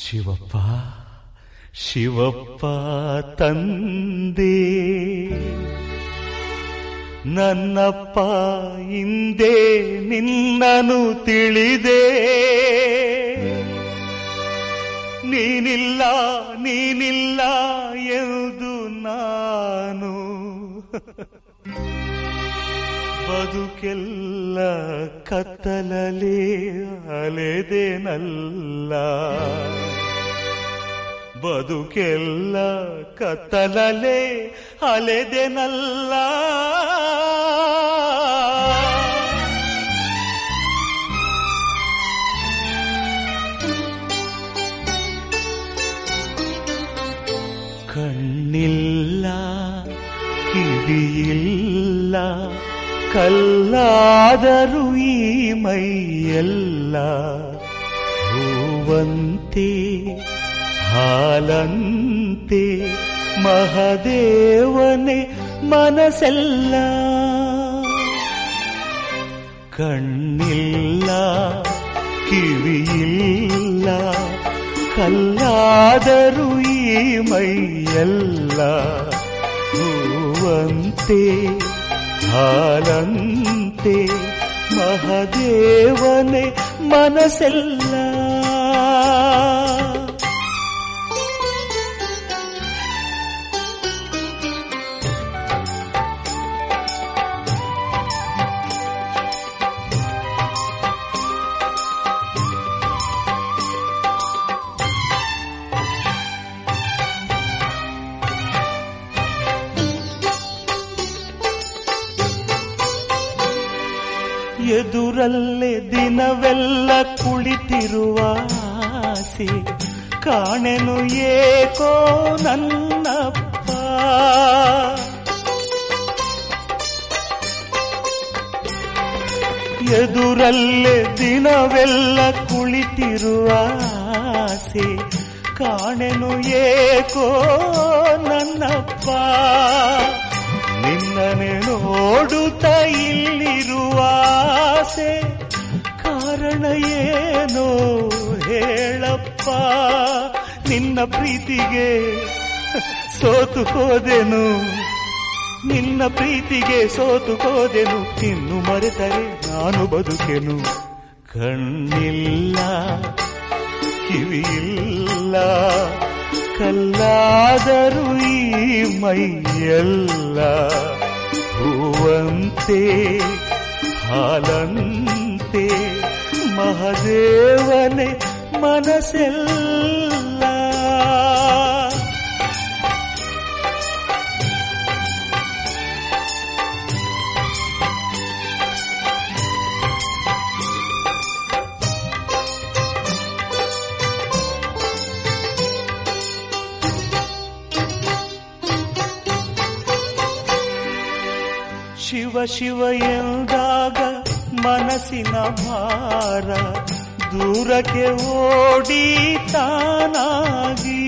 ಶಿವಪ್ಪ ಶಿವಪ್ಪ ತಂದೆ ನನ್ನಪ್ಪ ಹಿಂದೆ ನಿನ್ನನು ತಿಳಿದೆ, ನೀನಿಲ್ಲ ನೀನಿಲ್ಲ ಎಂದು ನಾನು ಬದುಕೆಲ್ಲ ಕತ್ತಲಲ್ಲಿ ಅಲೆದೆನಲ್ಲ, ಬದುಕೆಲ್ಲ ಕತ್ತಲಲ್ಲೇ ಅಲೆದೆನಲ್ಲ. ಕಣ್ಣಿಲ್ಲ ಕಿವಿಯಿಲ್ಲ ಕಲ್ಲಾದರೂ ಈ ಮೈಯೆಲ್ಲ ಹೂವಂತೆ ಹಾಲಂತೆ ಮಹದೇವನೇ ಮನಸ್ಸೆಲ್ಲ. ಕಣ್ಣಿಲ್ಲ ಕಿವಿಯಿಲ್ಲ ಕಲ್ಲಾದರೂ ಈ ಮೈಯೆಲ್ಲ ಹೂವಂತೆ ಹಾಲಂತೆ ಮಹದೇವನೇ ಮನಸ್ಸೆಲ್ಲ. ಎದುರಲ್ಲೇ ದಿನವೆಲ್ಲ ಕುಳಿತಿರುವ ಆಸೆ ಕಾಣೆನು ಏಕೋ ನನ್ನಪ್ಪ. ಎದುರಲ್ಲೇ ದಿನವೆಲ್ಲ ಕುಳಿತಿರುವ ಆಸೆ ಕಾಣೆನು ಏಕೋ ನನ್ನಪ್ಪ. ನಿನ್ನನೆ ನೋಡುತ್ತ ಇಲ್ಲಿರುವ ಆಸೆ ಕಾರಣ ಏನೋ ಹೇಳಪ್ಪ. ನಿನ್ನ ಪ್ರೀತಿಗೆ ಸೋತು ಹೋದೆನು, ನಿನ್ನ ಪ್ರೀತಿಗೆ ಸೋತು ಹೋದೆನು, ಇನ್ನು ಮರೆತರೆ ನಾನು ಬದುಕೆನು. ಕಣ್ಣಿಲ್ಲ ಕಿವಿಯಿಲ್ಲ ಕಲ್ಲಾದರೂ ಈ ಮೈಯೆಲ್ಲ ಹೂವಂತೆ ಹಾಲಂತೆ ಮಹದೇವನೇ ಮನಸ್ಸೆಲ್ಲ. ಶಿವ ಶಿವ ಎಂದಾಗ ಮನಸ್ಸಿನ ಭಾರ ದೂರಕ್ಕೆ ಓಡಿ ತಾನಾಗಿ.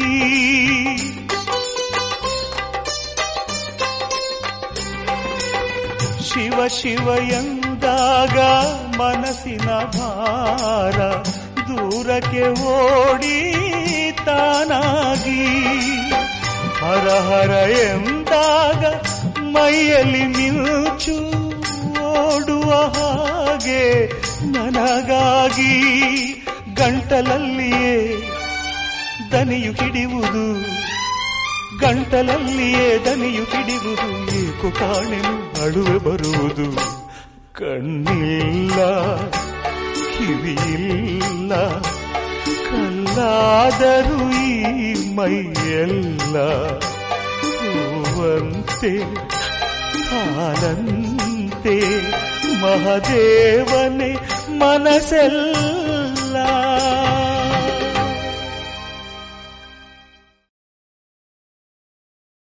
ಶಿವ ಶಿವ ಎಂದಾಗ ಮನಸ್ಸಿನ ಭಾರ ದೂರಕ್ಕೆ ಓಡಿ ತಾನಾಗಿ. ಹರ ಹರ ಎಂದಾಗ ಮೈಯಲ್ಲಿ ಮಿಂಚು ಓಡುವ ಹಾಗೆ ನನಗಾಗಿ. ಗಂಟಲಲ್ಲಿಯೇ ದನಿಯು ಹಿಡಿಯುವುದು, ಗಂಟಲಲ್ಲಿಯೇ ದನಿಯು ಹಿಡಿಯುವುದು, ಏಕು ಕಾಣೆನು ಅಳುವೆ ಬರುವುದು. ಕಣ್ಣಿಲ್ಲ ಕಿವಿಯಿಲ್ಲ ಕಲ್ಲಾದರೂ ಈ ಮೈಯೆಲ್ಲ ಹೂವಂತೆ ಹಾಲಂತೆ ಮಹದೇವನೇ ಮನಸ್ಸೆಲ್ಲ.